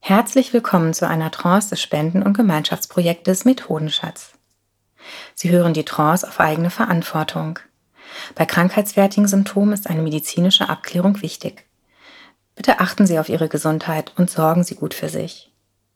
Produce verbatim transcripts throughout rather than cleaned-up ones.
Herzlich willkommen zu einer Trance des Spenden- und Gemeinschaftsprojektes Methodenschatz. Sie hören die Trance auf eigene Verantwortung. Bei krankheitswertigen Symptomen ist eine medizinische Abklärung wichtig. Bitte achten Sie auf Ihre Gesundheit und sorgen Sie gut für sich.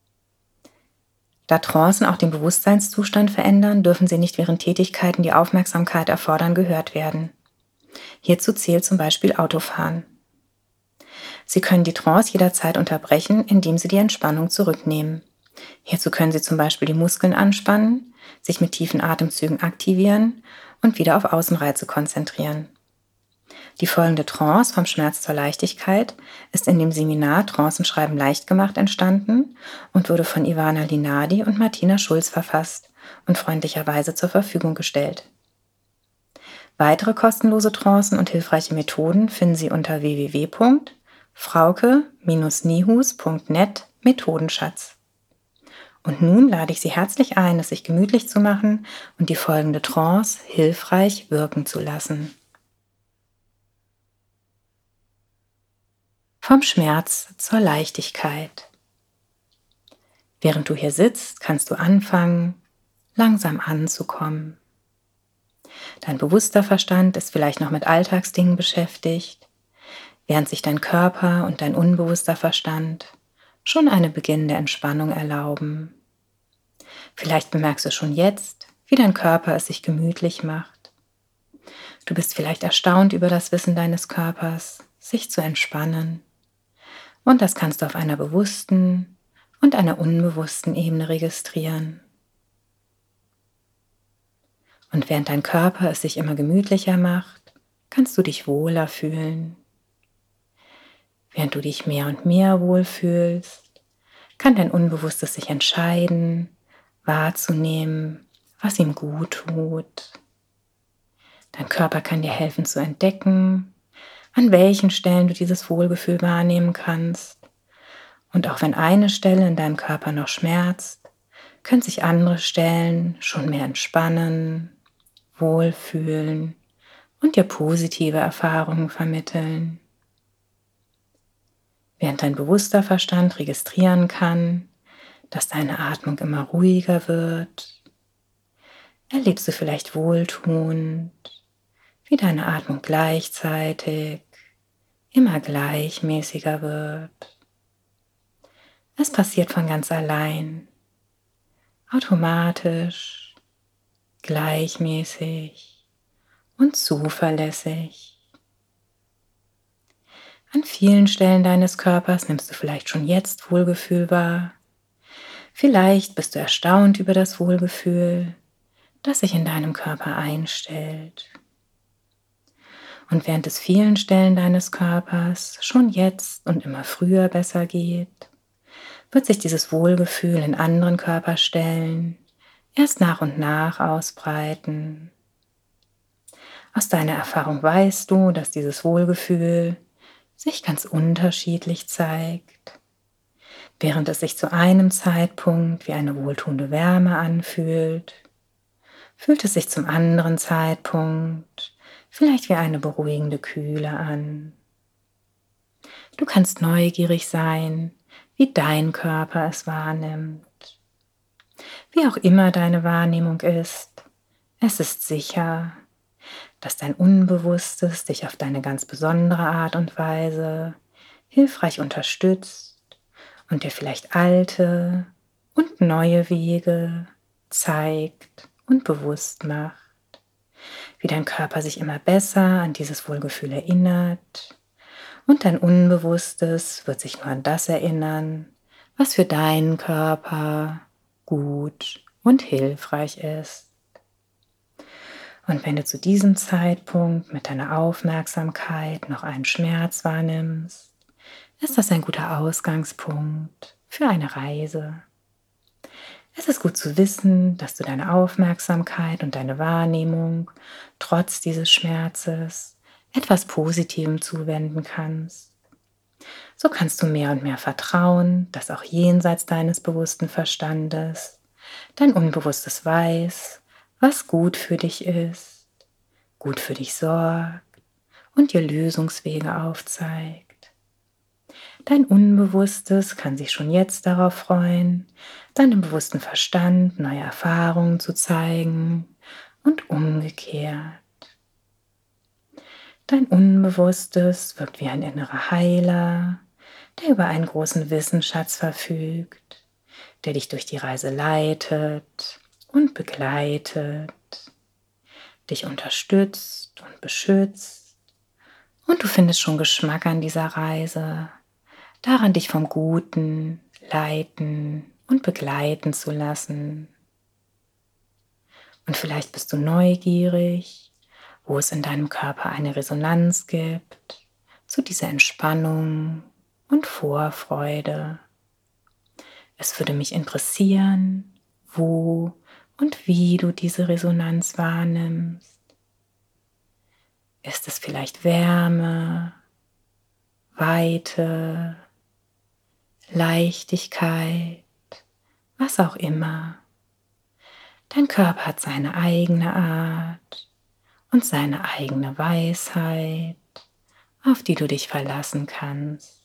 Da Trancen auch den Bewusstseinszustand verändern, dürfen sie nicht während Tätigkeiten, die Aufmerksamkeit erfordern, gehört werden. Hierzu zählt zum Beispiel Autofahren. Sie können die Trance jederzeit unterbrechen, indem Sie die Entspannung zurücknehmen. Hierzu können Sie zum Beispiel die Muskeln anspannen, sich mit tiefen Atemzügen aktivieren und wieder auf Außenreize konzentrieren. Die folgende Trance vom Schmerz zur Leichtigkeit ist in dem Seminar Trancenschreiben leicht gemacht entstanden und wurde von Ivana Linardi und Martina Schulz verfasst und freundlicherweise zur Verfügung gestellt. Weitere kostenlose Trancen und hilfreiche Methoden finden Sie unter w w w punkt frauke Bindestrich nihus punkt net Methodenschatz. Und nun lade ich Sie herzlich ein, es sich gemütlich zu machen und die folgende Trance hilfreich wirken zu lassen. Vom Schmerz zur Leichtigkeit. Während du hier sitzt, kannst du anfangen, langsam anzukommen. Dein bewusster Verstand ist vielleicht noch mit Alltagsdingen beschäftigt, während sich dein Körper und dein unbewusster Verstand schon eine beginnende Entspannung erlauben. Vielleicht bemerkst du schon jetzt, wie dein Körper es sich gemütlich macht. Du bist vielleicht erstaunt über das Wissen deines Körpers, sich zu entspannen. Und das kannst du auf einer bewussten und einer unbewussten Ebene registrieren. Und während dein Körper es sich immer gemütlicher macht, kannst du dich wohler fühlen. Während du dich mehr und mehr wohlfühlst, kann dein Unbewusstes sich entscheiden, wahrzunehmen, was ihm gut tut. Dein Körper kann dir helfen zu entdecken, an welchen Stellen du dieses Wohlgefühl wahrnehmen kannst. Und auch wenn eine Stelle in deinem Körper noch schmerzt, können sich andere Stellen schon mehr entspannen, wohlfühlen und dir positive Erfahrungen vermitteln. Während dein bewusster Verstand registrieren kann, dass deine Atmung immer ruhiger wird, erlebst du vielleicht wohltuend, wie deine Atmung gleichzeitig immer gleichmäßiger wird. Es passiert von ganz allein, automatisch, gleichmäßig und zuverlässig. An vielen Stellen deines Körpers nimmst du vielleicht schon jetzt Wohlgefühl wahr. Vielleicht bist du erstaunt über das Wohlgefühl, das sich in deinem Körper einstellt. Und während es vielen Stellen deines Körpers schon jetzt und immer früher besser geht, wird sich dieses Wohlgefühl in anderen Körperstellen erst nach und nach ausbreiten. Aus deiner Erfahrung weißt du, dass dieses Wohlgefühl sich ganz unterschiedlich zeigt. Während es sich zu einem Zeitpunkt wie eine wohltuende Wärme anfühlt, fühlt es sich zum anderen Zeitpunkt vielleicht wie eine beruhigende Kühle an. Du kannst neugierig sein, wie dein Körper es wahrnimmt. Wie auch immer deine Wahrnehmung ist, es ist sicher, dass dein Unbewusstes dich auf deine ganz besondere Art und Weise hilfreich unterstützt und dir vielleicht alte und neue Wege zeigt und bewusst macht, wie dein Körper sich immer besser an dieses Wohlgefühl erinnert und dein Unbewusstes wird sich nur an das erinnern, was für deinen Körper gut und hilfreich ist. Und wenn du zu diesem Zeitpunkt mit deiner Aufmerksamkeit noch einen Schmerz wahrnimmst, ist das ein guter Ausgangspunkt für eine Reise. Es ist gut zu wissen, dass du deine Aufmerksamkeit und deine Wahrnehmung trotz dieses Schmerzes etwas Positivem zuwenden kannst. So kannst du mehr und mehr vertrauen, dass auch jenseits deines bewussten Verstandes dein Unbewusstes weiß, was gut für dich ist, gut für dich sorgt und dir Lösungswege aufzeigt. Dein Unbewusstes kann sich schon jetzt darauf freuen, deinem bewussten Verstand neue Erfahrungen zu zeigen und umgekehrt. Dein Unbewusstes wirkt wie ein innerer Heiler, der über einen großen Wissensschatz verfügt, der dich durch die Reise leitet und begleitet, dich unterstützt und beschützt. Und du findest schon Geschmack an dieser Reise, daran dich vom Guten leiten und begleiten zu lassen. Und vielleicht bist du neugierig, wo es in deinem Körper eine Resonanz gibt zu dieser Entspannung und Vorfreude. Es würde mich interessieren, wo und wie du diese Resonanz wahrnimmst. Ist es vielleicht Wärme, Weite, Leichtigkeit, was auch immer? Dein Körper hat seine eigene Art und seine eigene Weisheit, auf die du dich verlassen kannst.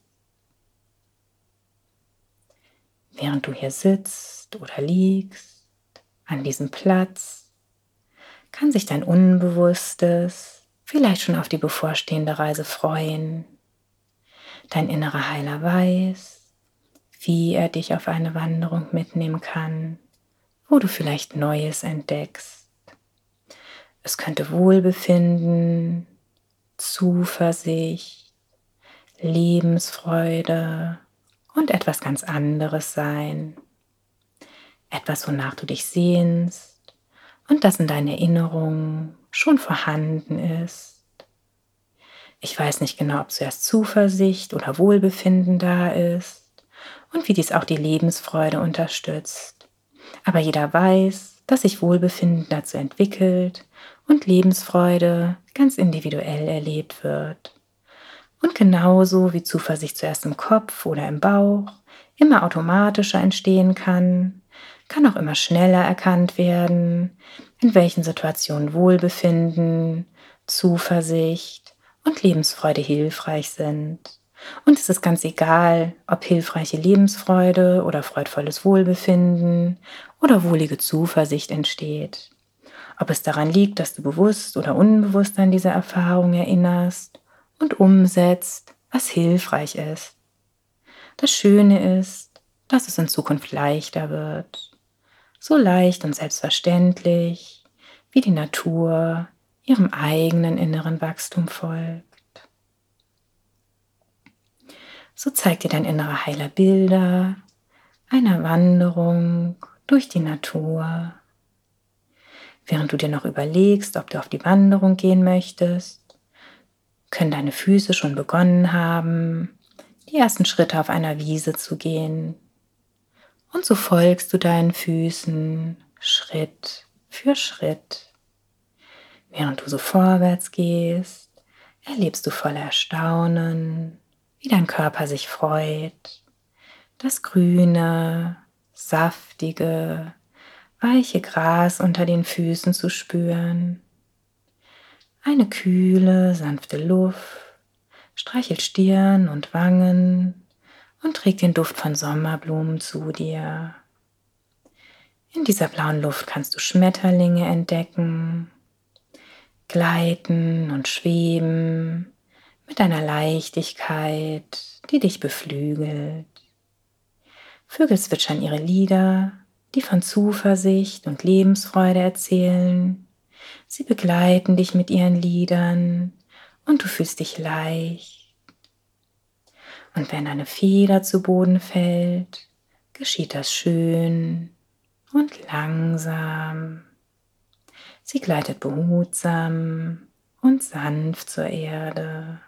Während du hier sitzt oder liegst, an diesem Platz, kann sich dein Unbewusstes vielleicht schon auf die bevorstehende Reise freuen. Dein innerer Heiler weiß, wie er dich auf eine Wanderung mitnehmen kann, wo du vielleicht Neues entdeckst. Es könnte Wohlbefinden, Zuversicht, Lebensfreude und etwas ganz anderes sein. Etwas, wonach du dich sehnst und das in deinen Erinnerungen schon vorhanden ist. Ich weiß nicht genau, ob zuerst Zuversicht oder Wohlbefinden da ist und wie dies auch die Lebensfreude unterstützt. Aber jeder weiß, dass sich Wohlbefinden dazu entwickelt und Lebensfreude ganz individuell erlebt wird. Und genauso wie Zuversicht zuerst im Kopf oder im Bauch immer automatischer entstehen kann, kann auch immer schneller erkannt werden, in welchen Situationen Wohlbefinden, Zuversicht und Lebensfreude hilfreich sind. Und es ist ganz egal, ob hilfreiche Lebensfreude oder freudvolles Wohlbefinden oder wohlige Zuversicht entsteht. Ob es daran liegt, dass du bewusst oder unbewusst an diese Erfahrung erinnerst und umsetzt, was hilfreich ist. Das Schöne ist, dass es in Zukunft leichter wird. So leicht und selbstverständlich, wie die Natur ihrem eigenen inneren Wachstum folgt. So zeigt dir dein innerer Heiler Bilder einer Wanderung durch die Natur. Während du dir noch überlegst, ob du auf die Wanderung gehen möchtest, können deine Füße schon begonnen haben, die ersten Schritte auf einer Wiese zu gehen. Und so folgst du deinen Füßen Schritt für Schritt. Während du so vorwärts gehst, erlebst du voller Erstaunen, wie dein Körper sich freut, das grüne, saftige, weiche Gras unter den Füßen zu spüren. Eine kühle, sanfte Luft streichelt Stirn und Wangen und trägt den Duft von Sommerblumen zu dir. In dieser blauen Luft kannst du Schmetterlinge entdecken, gleiten und schweben mit einer Leichtigkeit, die dich beflügelt. Vögel zwitschern ihre Lieder, die von Zuversicht und Lebensfreude erzählen. Sie begleiten dich mit ihren Liedern und du fühlst dich leicht. Und wenn eine Feder zu Boden fällt, geschieht das schön und langsam. Sie gleitet behutsam und sanft zur Erde.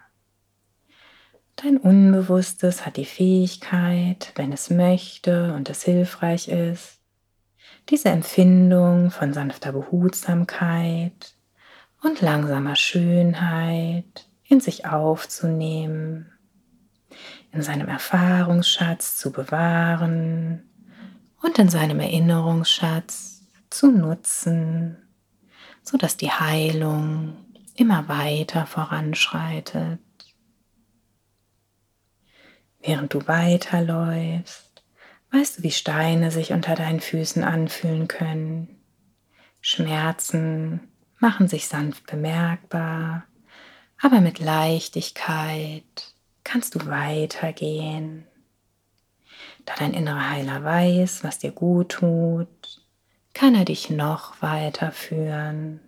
Dein Unbewusstes hat die Fähigkeit, wenn es möchte und es hilfreich ist, diese Empfindung von sanfter Behutsamkeit und langsamer Schönheit in sich aufzunehmen, in seinem Erfahrungsschatz zu bewahren und in seinem Erinnerungsschatz zu nutzen, sodass die Heilung immer weiter voranschreitet. Während du weiterläufst, weißt du, wie Steine sich unter deinen Füßen anfühlen können. Schmerzen machen sich sanft bemerkbar, aber mit Leichtigkeit kannst du weitergehen. Da dein innerer Heiler weiß, was dir gut tut, kann er dich noch weiter führen.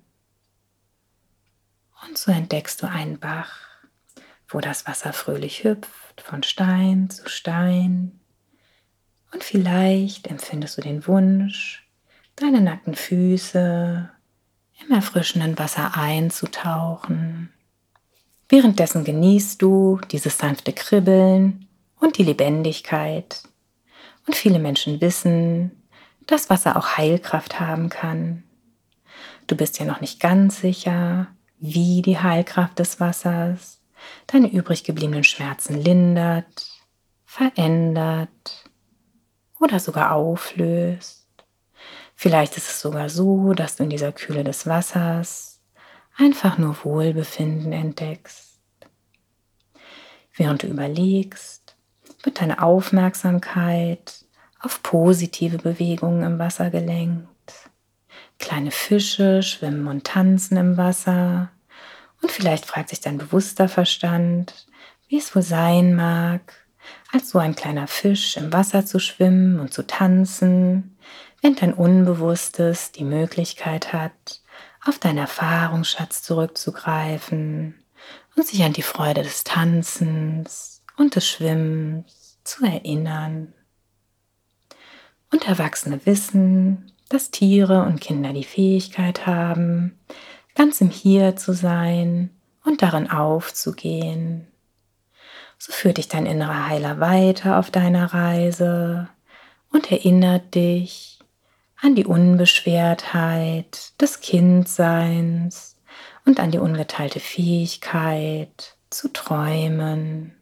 Und so entdeckst du einen Bach, wo das Wasser fröhlich hüpft, von Stein zu Stein. Und vielleicht empfindest du den Wunsch, deine nackten Füße im erfrischenden Wasser einzutauchen. Währenddessen genießt du dieses sanfte Kribbeln und die Lebendigkeit. Und viele Menschen wissen, dass Wasser auch Heilkraft haben kann. Du bist ja noch nicht ganz sicher, wie die Heilkraft des Wassers deine übrig gebliebenen Schmerzen lindert, verändert oder sogar auflöst. Vielleicht ist es sogar so, dass du in dieser Kühle des Wassers einfach nur Wohlbefinden entdeckst. Während du überlegst, wird deine Aufmerksamkeit auf positive Bewegungen im Wasser gelenkt. Kleine Fische schwimmen und tanzen im Wasser und vielleicht fragt sich dein bewusster Verstand, wie es wohl sein mag, als so ein kleiner Fisch im Wasser zu schwimmen und zu tanzen, während dein Unbewusstes die Möglichkeit hat, auf deinen Erfahrungsschatz zurückzugreifen und sich an die Freude des Tanzens und des Schwimmens zu erinnern. Und Erwachsene wissen, dass Tiere und Kinder die Fähigkeit haben, ganz im Hier zu sein und darin aufzugehen. So führt dich dein innerer Heiler weiter auf deiner Reise und erinnert dich an die Unbeschwertheit des Kindseins und an die ungeteilte Fähigkeit zu träumen.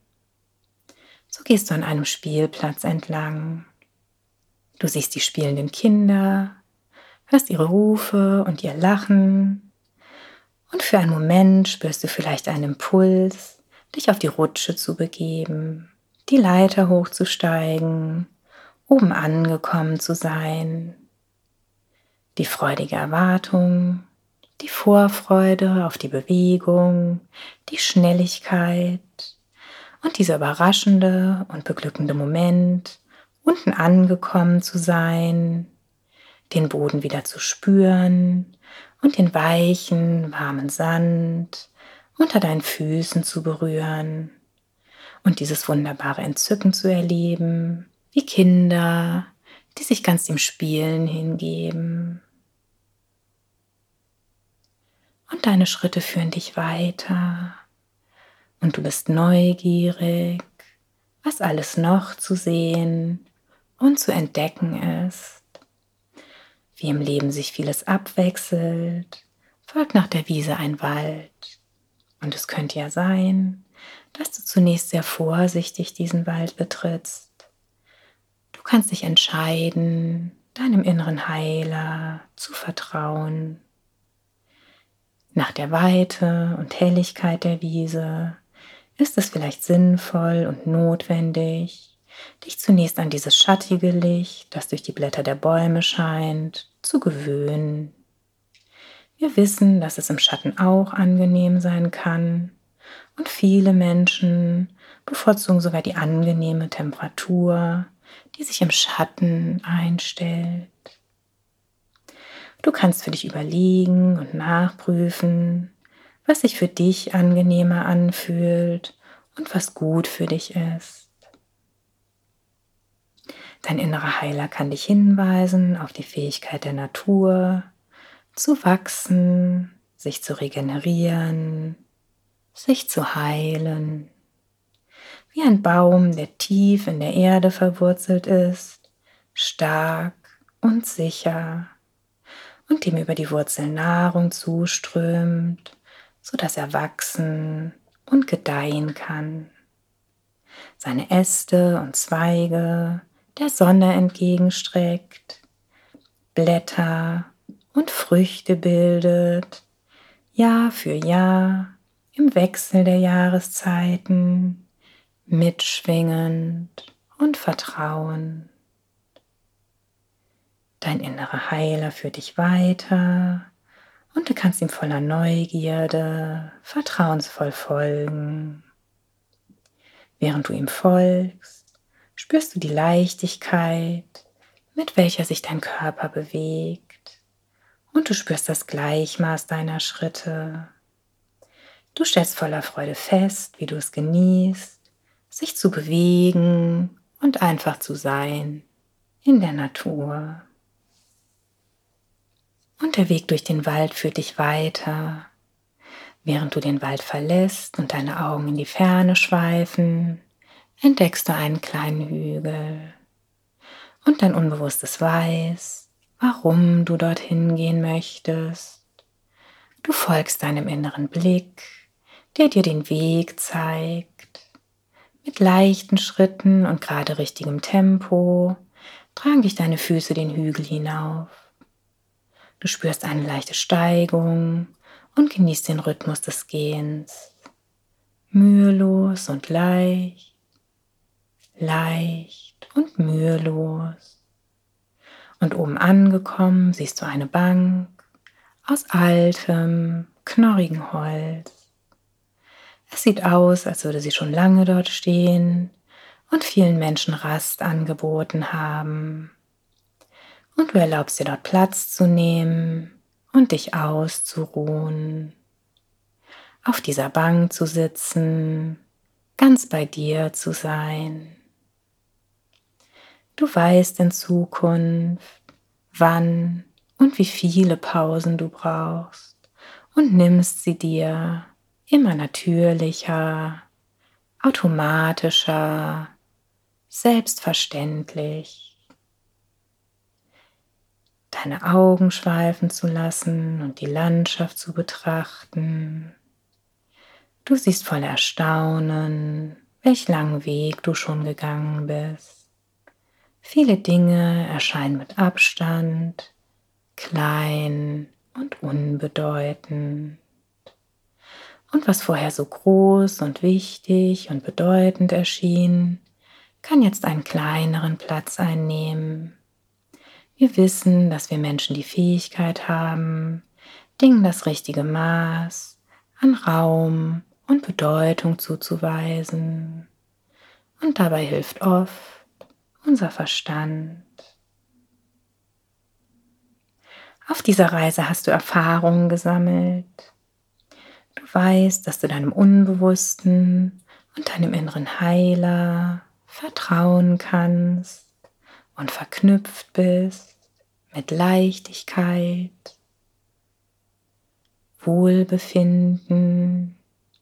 So gehst du an einem Spielplatz entlang. Du siehst die spielenden Kinder, hörst ihre Rufe und ihr Lachen und für einen Moment spürst du vielleicht einen Impuls, dich auf die Rutsche zu begeben, die Leiter hochzusteigen, oben angekommen zu sein. Die freudige Erwartung, die Vorfreude auf die Bewegung, die Schnelligkeit und dieser überraschende und beglückende Moment, unten angekommen zu sein, den Boden wieder zu spüren und den weichen, warmen Sand unter deinen Füßen zu berühren und dieses wunderbare Entzücken zu erleben, wie Kinder, die sich ganz dem Spielen hingeben. Und deine Schritte führen dich weiter und du bist neugierig, was alles noch zu sehen und zu entdecken ist. Wie im Leben sich vieles abwechselt, folgt nach der Wiese ein Wald. Und es könnte ja sein, dass du zunächst sehr vorsichtig diesen Wald betrittst. Du kannst dich entscheiden, deinem inneren Heiler zu vertrauen. Nach der Weite und Helligkeit der Wiese ist es vielleicht sinnvoll und notwendig, dich zunächst an dieses schattige Licht, das durch die Blätter der Bäume scheint, zu gewöhnen. Wir wissen, dass es im Schatten auch angenehm sein kann und viele Menschen bevorzugen sogar die angenehme Temperatur, die sich im Schatten einstellt. Du kannst für dich überlegen und nachprüfen, was sich für dich angenehmer anfühlt und was gut für dich ist. Dein innerer Heiler kann dich hinweisen auf die Fähigkeit der Natur, zu wachsen, sich zu regenerieren, sich zu heilen. Wie ein Baum, der tief in der Erde verwurzelt ist, stark und sicher und dem über die Wurzeln Nahrung zuströmt, sodass er wachsen und gedeihen kann. Seine Äste und Zweige der Sonne entgegenstreckt, Blätter und Früchte bildet, Jahr für Jahr im Wechsel der Jahreszeiten, mitschwingend und vertrauend. Dein innerer Heiler führt dich weiter und du kannst ihm voller Neugierde, vertrauensvoll folgen. Während du ihm folgst, spürst du die Leichtigkeit, mit welcher sich dein Körper bewegt, und du spürst das Gleichmaß deiner Schritte. Du stellst voller Freude fest, wie du es genießt, sich zu bewegen und einfach zu sein in der Natur. Und der Weg durch den Wald führt dich weiter. Während du den Wald verlässt und deine Augen in die Ferne schweifen, entdeckst du einen kleinen Hügel. Und dein Unbewusstes weiß, warum du dorthin gehen möchtest. Du folgst deinem inneren Blick, der dir den Weg zeigt. Mit leichten Schritten und gerade richtigem Tempo tragen dich deine Füße den Hügel hinauf. Du spürst eine leichte Steigung und genießt den Rhythmus des Gehens. Mühelos und leicht, leicht und mühelos. Und oben angekommen siehst du eine Bank aus altem, knorrigem Holz. Es sieht aus, als würde sie schon lange dort stehen und vielen Menschen Rast angeboten haben. Und du erlaubst dir dort Platz zu nehmen und dich auszuruhen. Auf dieser Bank zu sitzen, ganz bei dir zu sein. Du weißt in Zukunft, wann und wie viele Pausen du brauchst und nimmst sie dir immer natürlicher, automatischer, selbstverständlich. Deine Augen schweifen zu lassen und die Landschaft zu betrachten. Du siehst voller Erstaunen, welch langen Weg du schon gegangen bist. Viele Dinge erscheinen mit Abstand, klein und unbedeutend. Und was vorher so groß und wichtig und bedeutend erschien, kann jetzt einen kleineren Platz einnehmen. Wir wissen, dass wir Menschen die Fähigkeit haben, Dingen das richtige Maß an Raum und Bedeutung zuzuweisen. Und dabei hilft oft unser Verstand. Auf dieser Reise hast du Erfahrungen gesammelt. Du weißt, dass du deinem Unbewussten und deinem inneren Heiler vertrauen kannst und verknüpft bist mit Leichtigkeit, Wohlbefinden,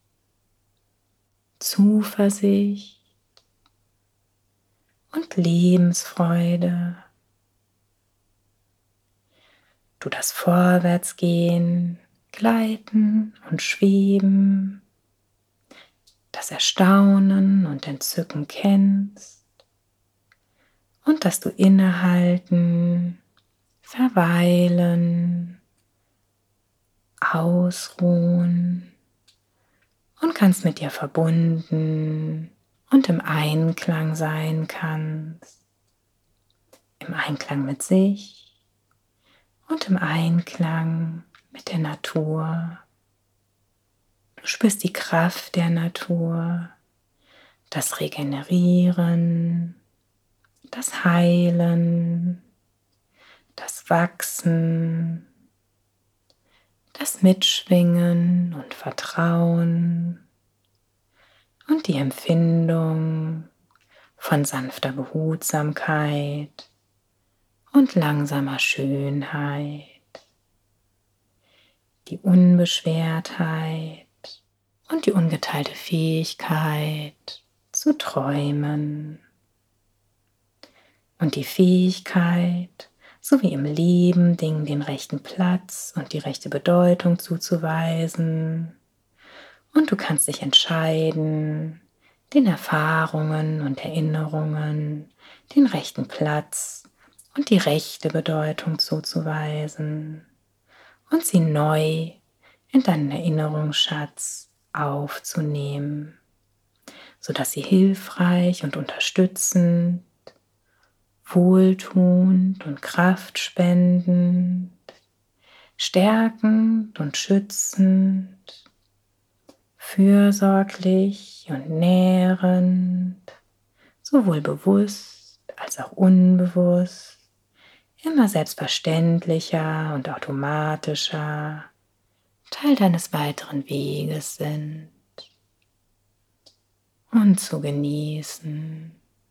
Zuversicht und Lebensfreude. Du das Vorwärtsgehen, Gleiten und Schweben, das Erstaunen und Entzücken kennst und dass du innehalten, verweilen, ausruhen und kannst mit dir verbunden und im Einklang sein kannst. Im Einklang mit sich und im Einklang mit der Natur. Du spürst die Kraft der Natur, das Regenerieren, das Heilen, das Wachsen, das Mitschwingen und Vertrauen und die Empfindung von sanfter Behutsamkeit und langsamer Schönheit, die Unbeschwertheit und die ungeteilte Fähigkeit zu träumen und die Fähigkeit, so wie im Leben Dingen den rechten Platz und die rechte Bedeutung zuzuweisen. Und du kannst dich entscheiden, den Erfahrungen und Erinnerungen den rechten Platz und die rechte Bedeutung zuzuweisen und sie neu in deinen Erinnerungsschatz aufzunehmen, sodass sie hilfreich und unterstützend, wohltuend und kraftspendend, stärkend und schützend, fürsorglich und nährend, sowohl bewusst als auch unbewusst, immer selbstverständlicher und automatischer Teil deines weiteren Weges sind und zu genießen.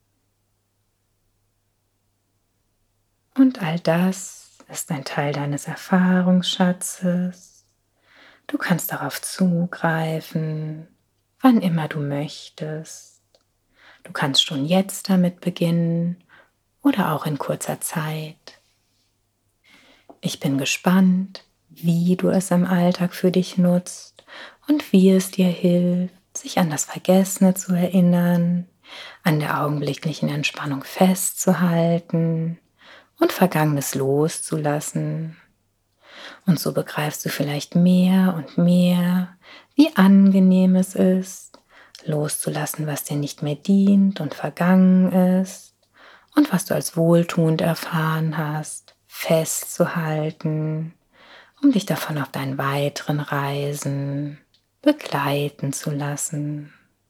Und all das ist ein Teil deines Erfahrungsschatzes. Du kannst darauf zugreifen, wann immer du möchtest. Du kannst schon jetzt damit beginnen oder auch in kurzer Zeit. Ich bin gespannt, wie du es im Alltag für dich nutzt und wie es dir hilft, sich an das Vergessene zu erinnern, an der augenblicklichen Entspannung festzuhalten und Vergangenes loszulassen. Und so begreifst du vielleicht mehr und mehr, wie angenehm es ist, loszulassen, was dir nicht mehr dient und vergangen ist und was du als wohltuend erfahren hast, festzuhalten, um dich davon auf deinen weiteren Reisen begleiten zu lassen.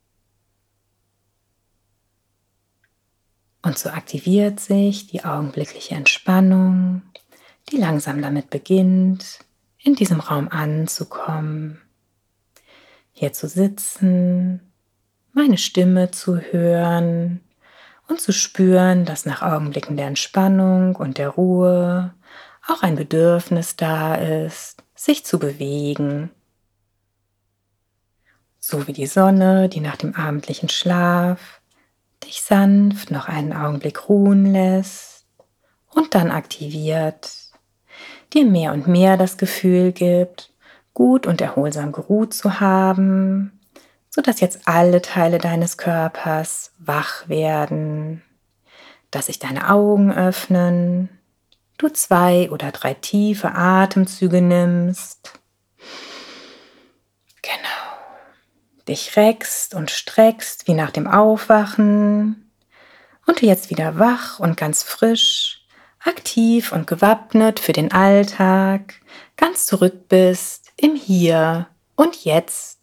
Und so aktiviert sich die augenblickliche Entspannung, die langsam damit beginnt, in diesem Raum anzukommen, hier zu sitzen, meine Stimme zu hören und zu spüren, dass nach Augenblicken der Entspannung und der Ruhe auch ein Bedürfnis da ist, sich zu bewegen. So wie die Sonne, die nach dem abendlichen Schlaf dich sanft noch einen Augenblick ruhen lässt und dann aktiviert, dir mehr und mehr das Gefühl gibt, gut und erholsam geruht zu haben, sodass jetzt alle Teile deines Körpers wach werden, dass sich deine Augen öffnen, du zwei oder drei tiefe Atemzüge nimmst, genau, dich reckst und streckst wie nach dem Aufwachen und du jetzt wieder wach und ganz frisch, aktiv und gewappnet für den Alltag, ganz zurück bist im Hier und Jetzt.